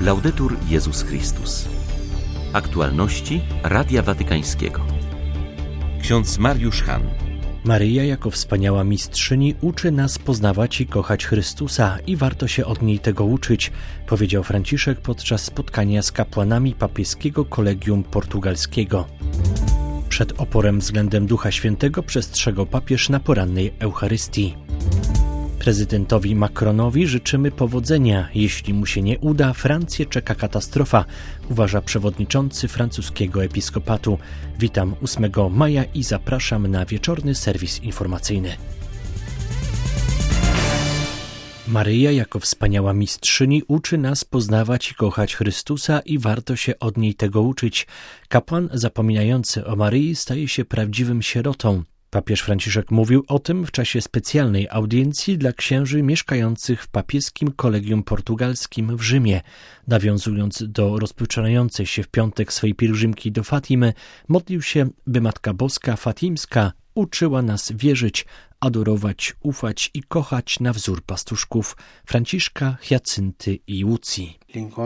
Laudetur Jezus Chrystus. Aktualności Radia Watykańskiego. Ksiądz Mariusz Hahn. Maryja jako wspaniała mistrzyni uczy nas poznawać i kochać Chrystusa i warto się od niej tego uczyć, powiedział Franciszek podczas spotkania z kapłanami papieskiego kolegium portugalskiego. Przed oporem względem Ducha Świętego przestrzegał papież na porannej Eucharystii. Prezydentowi Macronowi życzymy powodzenia. Jeśli mu się nie uda, Francję czeka katastrofa, uważa przewodniczący francuskiego episkopatu. Witam 8 maja i zapraszam na wieczorny serwis informacyjny. Maryja jako wspaniała mistrzyni uczy nas poznawać i kochać Chrystusa i warto się od niej tego uczyć. Kapłan zapominający o Maryi staje się prawdziwym sierotą. Papież Franciszek mówił o tym w czasie specjalnej audiencji dla księży mieszkających w papieskim kolegium portugalskim w Rzymie. Nawiązując do rozpoczynającej się w piątek swej pielgrzymki do Fatimy, modlił się, by Matka Boska Fatimska uczyła nas wierzyć, adorować, ufać i kochać na wzór pastuszków Franciszka, Hiacynty i Łucji.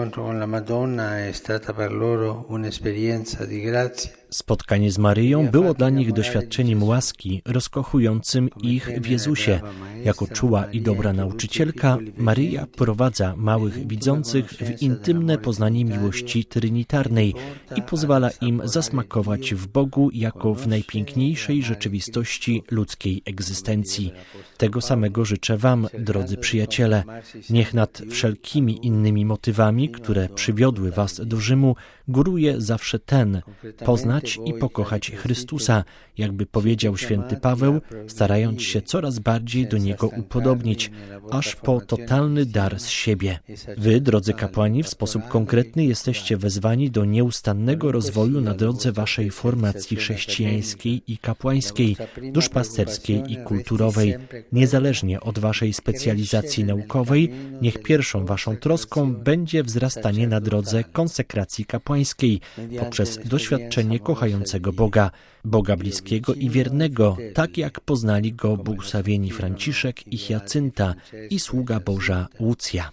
Spotkanie z Maryją było dla nich doświadczeniem łaski, rozkochującym ich w Jezusie. Jako czuła i dobra nauczycielka, Maryja prowadza małych widzących w intymne poznanie miłości trinitarnej i pozwala im zasmakować w Bogu jako w najpiękniejszej rzeczywistości ludzkiej egzystencji. Tego samego życzę wam, drodzy przyjaciele. Niech nad wszelkimi innymi motywami, które przywiodły was do Rzymu, góruje zawsze ten, poznać i pokochać Chrystusa, jakby powiedział święty Paweł, starając się coraz bardziej do Niego upodobnić, aż po totalny dar z siebie. Wy, drodzy kapłani, w sposób konkretny jesteście wezwani do nieustannego rozwoju na drodze waszej formacji chrześcijańskiej i kapłańskiej, duszpasterskiej i kulturowej. Niezależnie od waszej specjalizacji naukowej, niech pierwszą waszą troską będzie wzrastanie na drodze konsekracji kapłańskiej poprzez doświadczenie kochającego Boga, Boga bliskiego i wiernego, tak jak poznali Go błogosławieni Franciszek i Hiacynta i sługa Boża Łucja.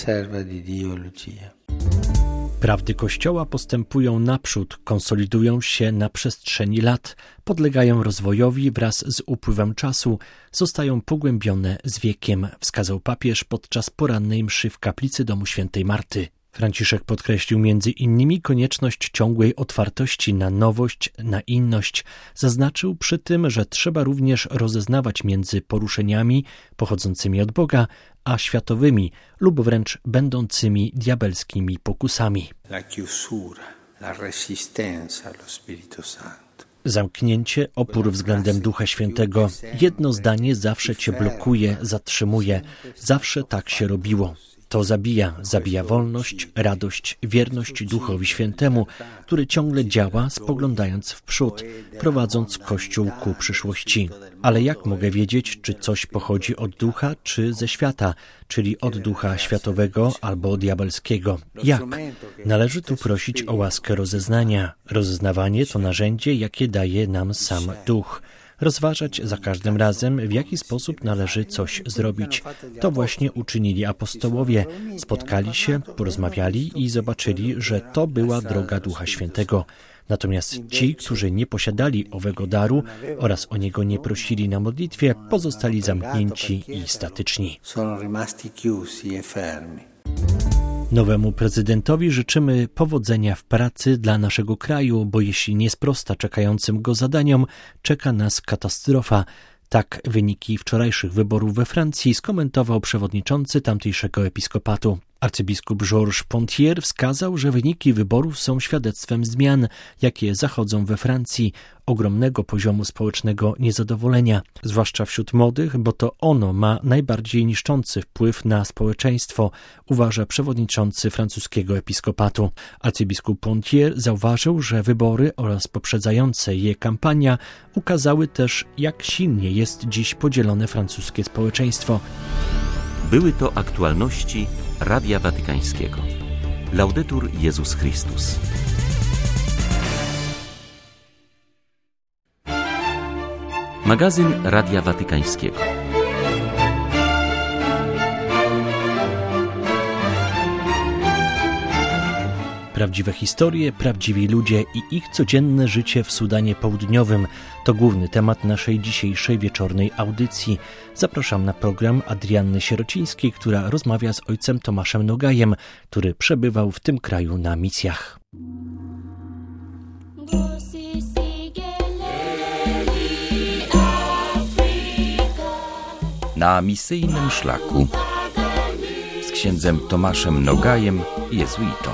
Prawdy Kościoła postępują naprzód, konsolidują się na przestrzeni lat, podlegają rozwojowi wraz z upływem czasu, zostają pogłębione z wiekiem, wskazał papież podczas porannej mszy w kaplicy domu świętej Marty. Franciszek podkreślił między innymi konieczność ciągłej otwartości na nowość, na inność. Zaznaczył przy tym, że trzeba również rozeznawać między poruszeniami pochodzącymi od Boga, a światowymi lub wręcz będącymi diabelskimi pokusami. Zamknięcie, opór względem Ducha Świętego. Jedno zdanie zawsze cię blokuje, zatrzymuje. Zawsze tak się robiło. To zabija wolność, radość, wierność Duchowi Świętemu, który ciągle działa, spoglądając w przód, prowadząc Kościół ku przyszłości. Ale jak mogę wiedzieć, czy coś pochodzi od ducha, czy ze świata, czyli od ducha światowego albo diabelskiego? Jak? Należy tu prosić o łaskę rozeznania. Rozeznawanie to narzędzie, jakie daje nam sam duch. Rozważać za każdym razem, w jaki sposób należy coś zrobić. To właśnie uczynili apostołowie. Spotkali się, porozmawiali i zobaczyli, że to była droga Ducha Świętego. Natomiast ci, którzy nie posiadali owego daru oraz o niego nie prosili na modlitwie, pozostali zamknięci i statyczni. Nowemu prezydentowi życzymy powodzenia w pracy dla naszego kraju, bo jeśli nie sprosta czekającym go zadaniom, czeka nas katastrofa. Tak wyniki wczorajszych wyborów we Francji skomentował przewodniczący tamtejszego episkopatu. Arcybiskup Georges Pontier wskazał, że wyniki wyborów są świadectwem zmian, jakie zachodzą we Francji, ogromnego poziomu społecznego niezadowolenia, zwłaszcza wśród młodych, bo to ono ma najbardziej niszczący wpływ na społeczeństwo, uważa przewodniczący francuskiego episkopatu. Arcybiskup Pontier zauważył, że wybory oraz poprzedzające je kampania ukazały też, jak silnie jest dziś podzielone francuskie społeczeństwo. Były to aktualności Radia Watykańskiego. Laudetur Jezus Chrystus. Magazyn Radia Watykańskiego. prawdziwe historie, prawdziwi ludzie i ich codzienne życie w Sudanie Południowym. To główny temat naszej dzisiejszej wieczornej audycji. Zapraszam na program Adrianny Sierocińskiej, która rozmawia z ojcem Tomaszem Nogajem, który przebywał w tym kraju na misjach. Na misyjnym szlaku z księdzem Tomaszem Nogajem, jezuitą.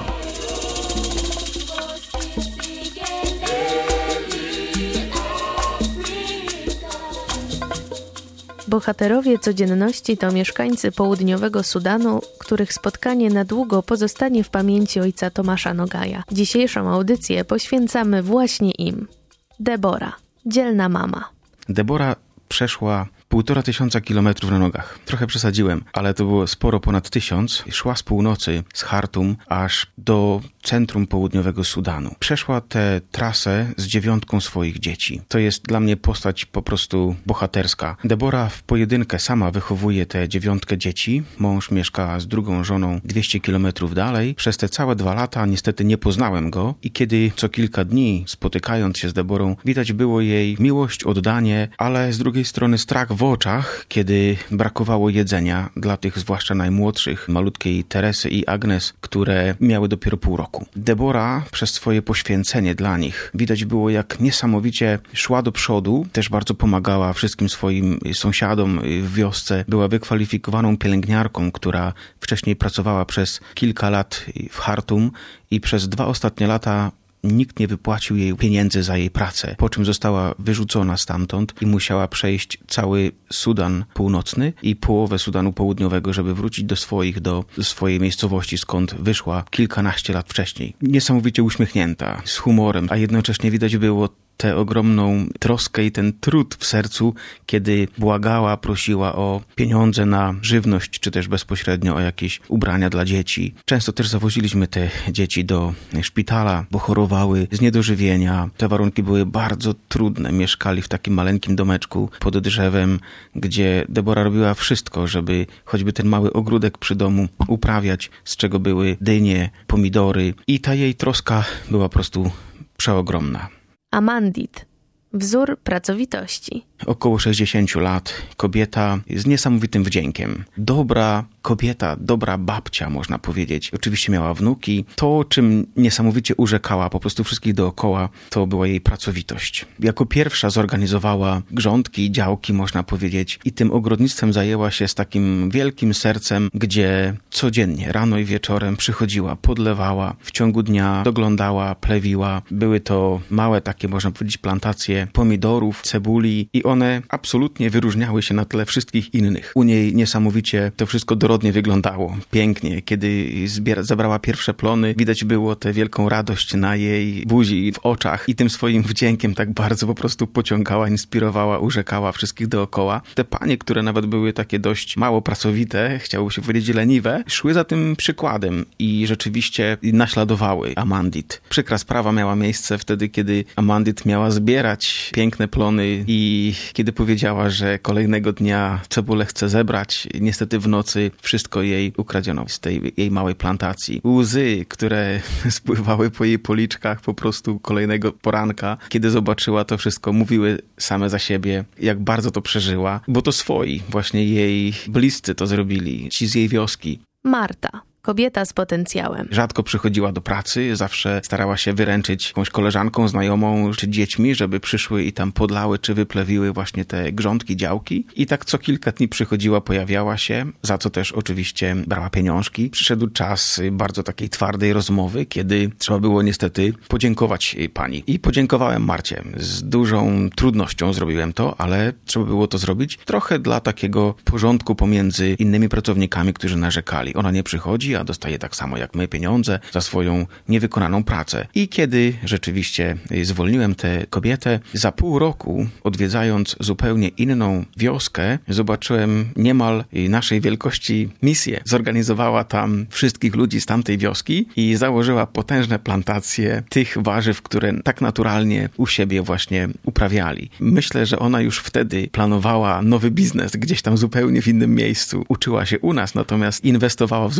Bohaterowie codzienności to mieszkańcy południowego Sudanu, których spotkanie na długo pozostanie w pamięci ojca Tomasza Nogaja. Dzisiejszą audycję poświęcamy właśnie im. Debora, dzielna mama. Debora przeszła 1500 kilometrów na nogach. Trochę przesadziłem, ale to było sporo ponad 1000. Szła z północy, z Chartum, aż do centrum południowego Sudanu. Przeszła tę trasę z 9 swoich dzieci. To jest dla mnie postać po prostu bohaterska. Debora w pojedynkę sama wychowuje tę 9 dzieci. Mąż mieszka z drugą żoną 200 kilometrów dalej. Przez te całe 2 lata niestety nie poznałem go i kiedy co kilka dni, spotykając się z Deborą, widać było jej miłość, oddanie, ale z drugiej strony strach w oczach, kiedy brakowało jedzenia dla tych zwłaszcza najmłodszych, malutkiej Teresy i Agnes, które miały dopiero pół roku. Debora przez swoje poświęcenie dla nich widać było, jak niesamowicie szła do przodu, też bardzo pomagała wszystkim swoim sąsiadom w wiosce. Była wykwalifikowaną pielęgniarką, która wcześniej pracowała przez kilka lat w Chartum i przez 2 ostatnie lata nikt nie wypłacił jej pieniędzy za jej pracę, po czym została wyrzucona stamtąd i musiała przejść cały Sudan Północny i połowę Sudanu Południowego, żeby wrócić do swojej miejscowości, skąd wyszła kilkanaście lat wcześniej. Niesamowicie uśmiechnięta, z humorem, a jednocześnie widać było tę ogromną troskę i ten trud w sercu, kiedy błagała, prosiła o pieniądze na żywność, czy też bezpośrednio o jakieś ubrania dla dzieci. Często też zawoziliśmy te dzieci do szpitala, bo chorowały z niedożywienia. Te warunki były bardzo trudne. Mieszkali w takim maleńkim domeczku pod drzewem, gdzie Debora robiła wszystko, żeby choćby ten mały ogródek przy domu uprawiać, z czego były dynie, pomidory. I ta jej troska była po prostu przeogromna. Amandit, wzór pracowitości. Około 60 lat, kobieta z niesamowitym wdziękiem. Dobra kobieta, dobra babcia, można powiedzieć. Oczywiście miała wnuki. To, czym niesamowicie urzekała po prostu wszystkich dookoła, to była jej pracowitość. Jako pierwsza zorganizowała grządki, działki, można powiedzieć, i tym ogrodnictwem zajęła się z takim wielkim sercem, gdzie codziennie, rano i wieczorem przychodziła, podlewała, w ciągu dnia doglądała, plewiła. Były to małe takie, można powiedzieć, plantacje pomidorów, cebuli i one absolutnie wyróżniały się na tle wszystkich innych. U niej niesamowicie to wszystko dorodnie wyglądało, pięknie. Kiedy zabrała pierwsze plony, widać było tę wielką radość na jej buzi i w oczach i tym swoim wdziękiem tak bardzo po prostu pociągała, inspirowała, urzekała wszystkich dookoła. Te panie, które nawet były takie dość mało pracowite, chciałoby się powiedzieć leniwe, szły za tym przykładem i rzeczywiście naśladowały Amandit. Przykra sprawa miała miejsce wtedy, kiedy Amandit miała zbierać piękne plony i kiedy powiedziała, że kolejnego dnia cebulę chce zebrać, niestety w nocy wszystko jej ukradziono z tej jej małej plantacji. Łzy, które spływały po jej policzkach po prostu kolejnego poranka, kiedy zobaczyła to wszystko, mówiły same za siebie, jak bardzo to przeżyła, bo to swoi, właśnie jej bliscy to zrobili, ci z jej wioski. Marta, kobieta z potencjałem. Rzadko przychodziła do pracy, zawsze starała się wyręczyć jakąś koleżanką, znajomą czy dziećmi, żeby przyszły i tam podlały czy wyplewiły właśnie te grządki, działki. I tak co kilka dni przychodziła, pojawiała się, za co też oczywiście brała pieniążki. Przyszedł czas bardzo takiej twardej rozmowy, kiedy trzeba było niestety podziękować pani. I podziękowałem Marcie. Z dużą trudnością zrobiłem to, ale trzeba było to zrobić trochę dla takiego porządku pomiędzy innymi pracownikami, którzy narzekali. Ona nie przychodzi, a dostaje tak samo jak my pieniądze za swoją niewykonaną pracę. I kiedy rzeczywiście zwolniłem tę kobietę, za pół roku, odwiedzając zupełnie inną wioskę, zobaczyłem niemal naszej wielkości misję. Zorganizowała tam wszystkich ludzi z tamtej wioski i założyła potężne plantacje tych warzyw, które tak naturalnie u siebie właśnie uprawiali. Myślę, że ona już wtedy planowała nowy biznes gdzieś tam zupełnie w innym miejscu. Uczyła się u nas, natomiast inwestowała w zupełnie innym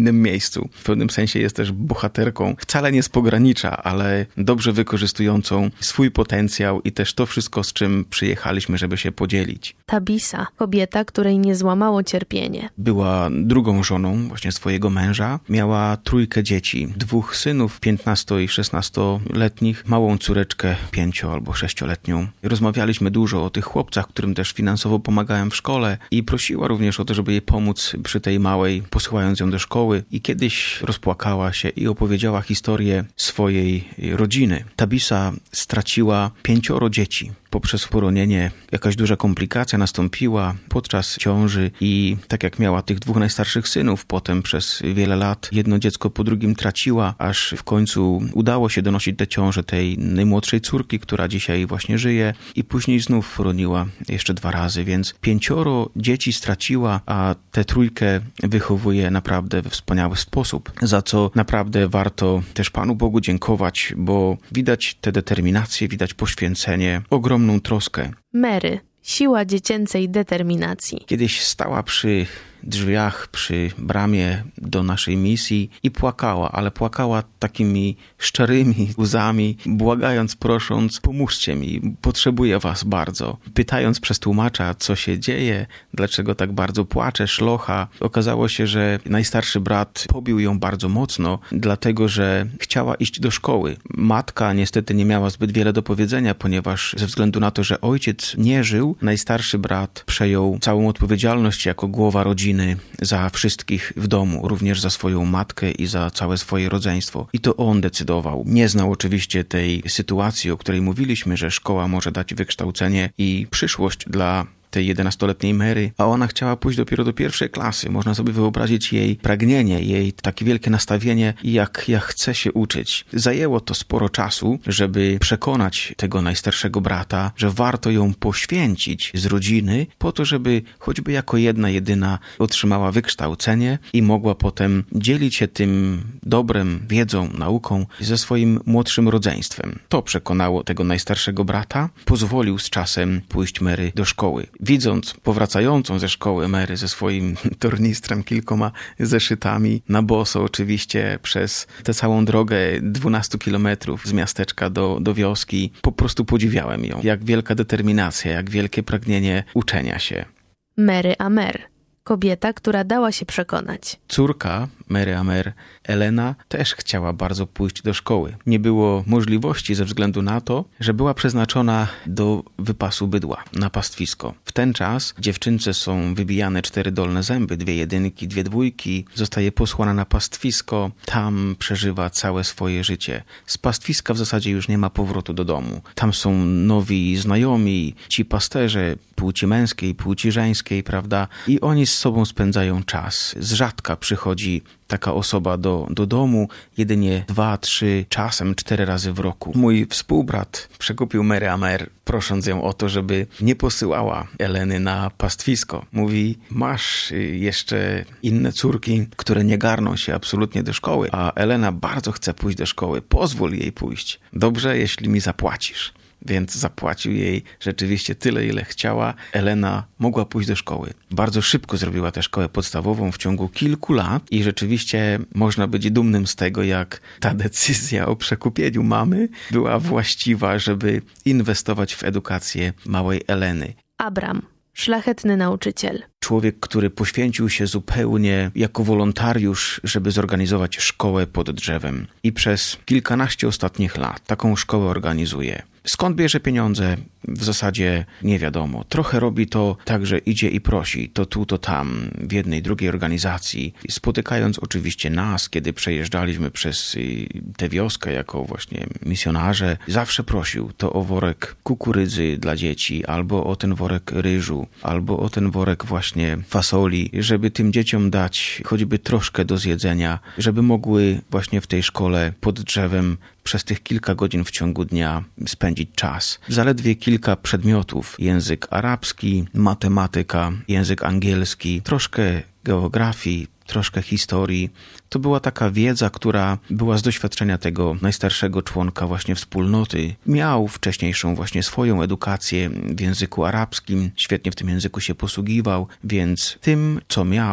innym miejscu. W pewnym sensie jest też bohaterką, wcale nie z pogranicza, ale dobrze wykorzystującą swój potencjał i też to wszystko, z czym przyjechaliśmy, żeby się podzielić. Tabisa, kobieta, której nie złamało cierpienie. Była drugą żoną właśnie swojego męża. Miała 3 dzieci. 2 synów, 15- i 16-letnich, małą córeczkę 5- albo 6-letnią. Rozmawialiśmy dużo o tych chłopcach, którym też finansowo pomagałem w szkole i prosiła również o to, żeby jej pomóc przy tej małej, posyłając ją do szkoły. I kiedyś rozpłakała się i opowiedziała historię swojej rodziny. Tabisa straciła 5 dzieci. Poprzez poronienie jakaś duża komplikacja nastąpiła podczas ciąży i tak jak miała tych 2 najstarszych synów, potem przez wiele lat jedno dziecko po drugim traciła, aż w końcu udało się donosić do ciąży tej najmłodszej córki, która dzisiaj właśnie żyje i później znów roniła jeszcze 2 razy, więc 5 dzieci straciła, a tę 3 wychowuje naprawdę we wspaniały sposób, za co naprawdę warto też Panu Bogu dziękować, bo widać tę determinację, widać poświęcenie, ogromną troskę. Mary, siła dziecięcej determinacji. Kiedyś stała przy drzwiach, przy bramie do naszej misji i płakała, ale płakała takimi szczerymi łzami, błagając, prosząc, pomóżcie mi, potrzebuję was bardzo. Pytając przez tłumacza, co się dzieje, dlaczego tak bardzo płacze, szlocha. Okazało się, że najstarszy brat pobił ją bardzo mocno, dlatego że chciała iść do szkoły. Matka niestety nie miała zbyt wiele do powiedzenia, ponieważ ze względu na to, że ojciec nie żył, najstarszy brat przejął całą odpowiedzialność jako głowa rodziny za wszystkich w domu, również za swoją matkę i za całe swoje rodzeństwo. I to on decydował. Nie znał oczywiście tej sytuacji, o której mówiliśmy, że szkoła może dać wykształcenie i przyszłość dla tej 11-letniej Mary, a ona chciała pójść dopiero do 1. klasy. Można sobie wyobrazić jej pragnienie, jej takie wielkie nastawienie, jak ja chcę się uczyć. Zajęło to sporo czasu, żeby przekonać tego najstarszego brata, że warto ją poświęcić z rodziny po to, żeby choćby jako jedna, jedyna otrzymała wykształcenie i mogła potem dzielić się tym dobrem, wiedzą, nauką ze swoim młodszym rodzeństwem. To przekonało tego najstarszego brata, pozwolił z czasem pójść Mary do szkoły. Widząc powracającą ze szkoły Mary ze swoim tornistrem, kilkoma zeszytami, na boso oczywiście przez tę całą drogę 12 kilometrów z miasteczka do wioski, po prostu podziwiałem ją. Jak wielka determinacja, jak wielkie pragnienie uczenia się. Mary Amer, kobieta, która dała się przekonać. Córka Mary Amer, Elena, też chciała bardzo pójść do szkoły. Nie było możliwości ze względu na to, że była przeznaczona do wypasu bydła na pastwisko. W ten czas dziewczynce są wybijane 4 dolne zęby, 2 jedynki, 2 dwójki. Zostaje posłana na pastwisko. Tam przeżywa całe swoje życie. Z pastwiska w zasadzie już nie ma powrotu do domu. Tam są nowi znajomi, ci pasterze płci męskiej, płci żeńskiej, prawda? I oni z sobą spędzają czas. Z rzadka przychodzi taka osoba do domu, jedynie 2, 3, czasem 4 razy w roku. Mój współbrat przekupił Mary Amer, prosząc ją o to, żeby nie posyłała Eleny na pastwisko. Mówi, masz jeszcze inne córki, które nie garną się absolutnie do szkoły, a Elena bardzo chce pójść do szkoły. Pozwól jej pójść. Dobrze, jeśli mi zapłacisz. Więc zapłacił jej rzeczywiście tyle, ile chciała. Elena mogła pójść do szkoły. Bardzo szybko zrobiła tę szkołę podstawową w ciągu kilku lat i rzeczywiście można być dumnym z tego, jak ta decyzja o przekupieniu mamy była właściwa, żeby inwestować w edukację małej Eleny. Abram, szlachetny nauczyciel. Człowiek, który poświęcił się zupełnie jako wolontariusz, żeby zorganizować szkołę pod drzewem. I przez kilkanaście ostatnich lat taką szkołę organizuje. Skąd bierze pieniądze? W zasadzie nie wiadomo. Trochę robi to tak, że idzie i prosi, to tu, to tam, w jednej, drugiej organizacji. Spotykając oczywiście nas, kiedy przejeżdżaliśmy przez tę wioskę jako właśnie misjonarze, zawsze prosił to o worek kukurydzy dla dzieci, albo o ten worek ryżu, albo o ten worek właśnie fasoli, żeby tym dzieciom dać choćby troszkę do zjedzenia, żeby mogły właśnie w tej szkole pod drzewem przez tych kilka godzin w ciągu dnia spędzić czas. Zaledwie kilka przedmiotów. Język arabski, matematyka, język angielski, troszkę geografii, troszkę historii. To była taka wiedza, która była z doświadczenia tego najstarszego członka właśnie wspólnoty. Miał wcześniejszą właśnie swoją edukację w języku arabskim, świetnie w tym języku się posługiwał, więc tym, co miał,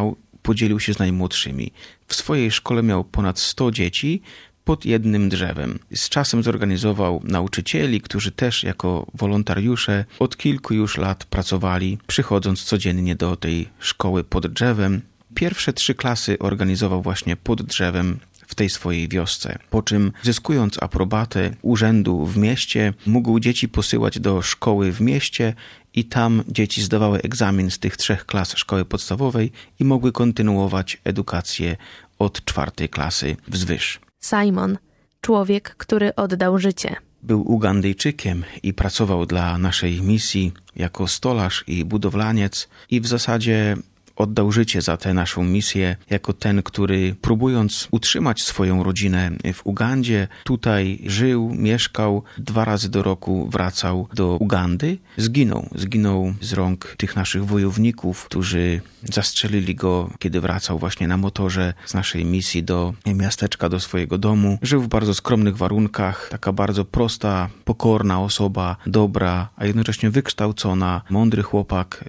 podzielił się z najmłodszymi. W swojej szkole miał ponad 100 dzieci pod jednym drzewem. Z czasem zorganizował nauczycieli, którzy też jako wolontariusze od kilku już lat pracowali, przychodząc codziennie do tej szkoły pod drzewem. Pierwsze 3 klasy organizował właśnie pod drzewem w tej swojej wiosce. Po czym, zyskując aprobatę urzędu w mieście, mógł dzieci posyłać do szkoły w mieście i tam dzieci zdawały egzamin z tych 3 klas szkoły podstawowej i mogły kontynuować edukację od 4 klasy wzwyż. Simon, człowiek, który oddał życie. Był Ugandyjczykiem i pracował dla naszej misji jako stolarz i budowlaniec i w zasadzie oddał życie za tę naszą misję jako ten, który próbując utrzymać swoją rodzinę w Ugandzie, tutaj żył, mieszkał, 2 razy do roku wracał do Ugandy. Zginął z rąk tych naszych wojowników, którzy zastrzelili go, kiedy wracał właśnie na motorze z naszej misji do miasteczka, do swojego domu. Żył w bardzo skromnych warunkach, taka bardzo prosta, pokorna osoba, dobra, a jednocześnie wykształcona, mądry chłopak,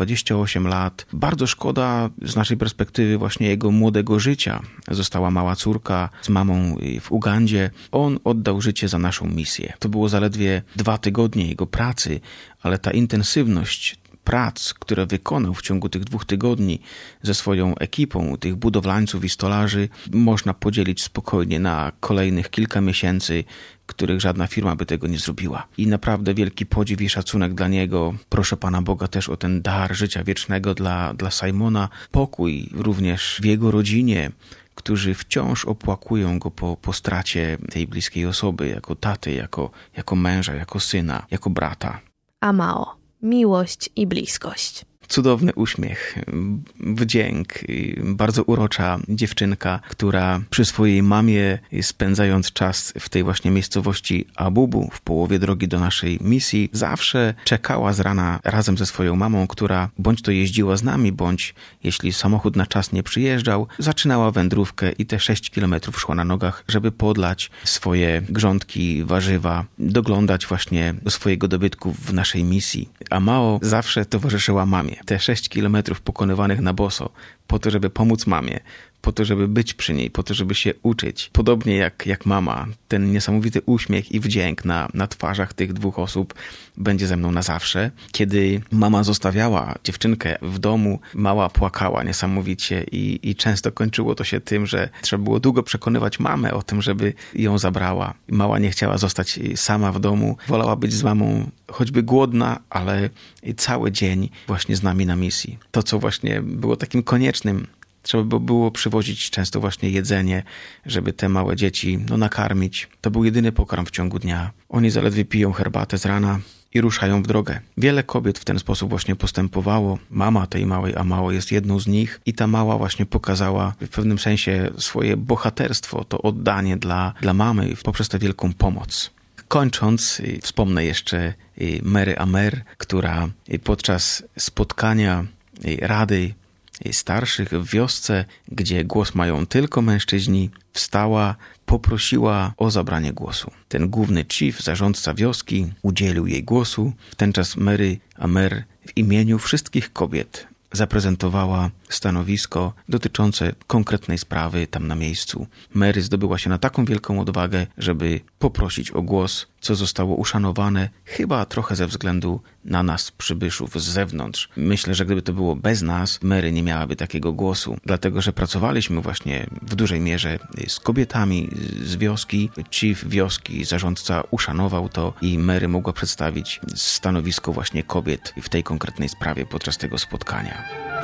28 lat. Bardzo szkoda z naszej perspektywy właśnie jego młodego życia. Została mała córka z mamą w Ugandzie. On oddał życie za naszą misję. To było zaledwie 2 tygodnie jego pracy, ale ta intensywność prac, które wykonał w ciągu tych 2 tygodni ze swoją ekipą, tych budowlańców i stolarzy, można podzielić spokojnie na kolejnych kilka miesięcy, których żadna firma by tego nie zrobiła. I naprawdę wielki podziw i szacunek dla niego. Proszę Pana Boga też o ten dar życia wiecznego dla Simona. Pokój również w jego rodzinie, którzy wciąż opłakują go po stracie tej bliskiej osoby, jako taty, jako męża, jako syna, jako brata. Amao. Miłość i bliskość. Cudowny uśmiech, wdzięk, bardzo urocza dziewczynka, która przy swojej mamie, spędzając czas w tej właśnie miejscowości Abubu, w połowie drogi do naszej misji, zawsze czekała z rana razem ze swoją mamą, która bądź to jeździła z nami, bądź jeśli samochód na czas nie przyjeżdżał, zaczynała wędrówkę i te 6 kilometrów szła na nogach, żeby podlać swoje grządki, warzywa, doglądać właśnie do swojego dobytku w naszej misji. Amao zawsze towarzyszyła mamie. Te 6 kilometrów pokonywanych na boso, po to, żeby pomóc mamie, po to, żeby być przy niej, po to, żeby się uczyć. Podobnie jak mama, ten niesamowity uśmiech i wdzięk na twarzach tych 2 osób będzie ze mną na zawsze. Kiedy mama zostawiała dziewczynkę w domu, mała płakała niesamowicie i często kończyło to się tym, że trzeba było długo przekonywać mamę o tym, żeby ją zabrała. Mała nie chciała zostać sama w domu, wolała być z mamą, choćby głodna, ale cały dzień właśnie z nami na misji. To, co właśnie było takim koniecznym, trzeba było przywozić często właśnie jedzenie, żeby te małe dzieci nakarmić. To był jedyny pokarm w ciągu dnia. Oni zaledwie piją herbatę z rana i ruszają w drogę. Wiele kobiet w ten sposób właśnie postępowało. Mama tej małej Amao jest jedną z nich i ta mała właśnie pokazała w pewnym sensie swoje bohaterstwo, to oddanie dla mamy poprzez tę wielką pomoc. Kończąc, wspomnę jeszcze Mary Amer, która podczas spotkania Rady Starszych w wiosce, gdzie głos mają tylko mężczyźni, wstała, poprosiła o zabranie głosu. Ten główny chief, zarządca wioski, udzielił jej głosu. W ten czas Mary Amer w imieniu wszystkich kobiet zaprezentowała stanowisko dotyczące konkretnej sprawy tam na miejscu. Mary zdobyła się na taką wielką odwagę, żeby poprosić o głos, co zostało uszanowane chyba trochę ze względu na nas, przybyszów z zewnątrz. Myślę, że gdyby to było bez nas, Mary nie miałaby takiego głosu, dlatego że pracowaliśmy właśnie w dużej mierze z kobietami z wioski. Chief wioski, zarządca uszanował to i Mary mogła przedstawić stanowisko właśnie kobiet w tej konkretnej sprawie podczas tego spotkania.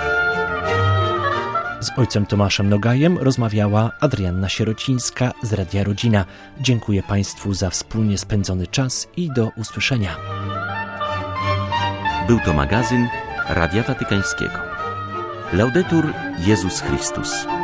Z ojcem Tomaszem Nogajem rozmawiała Adrianna Sierocińska z Radia Rodzina. Dziękuję Państwu za wspólnie spędzony czas i do usłyszenia. Był to magazyn Radia Watykańskiego. Laudetur Jezus Chrystus.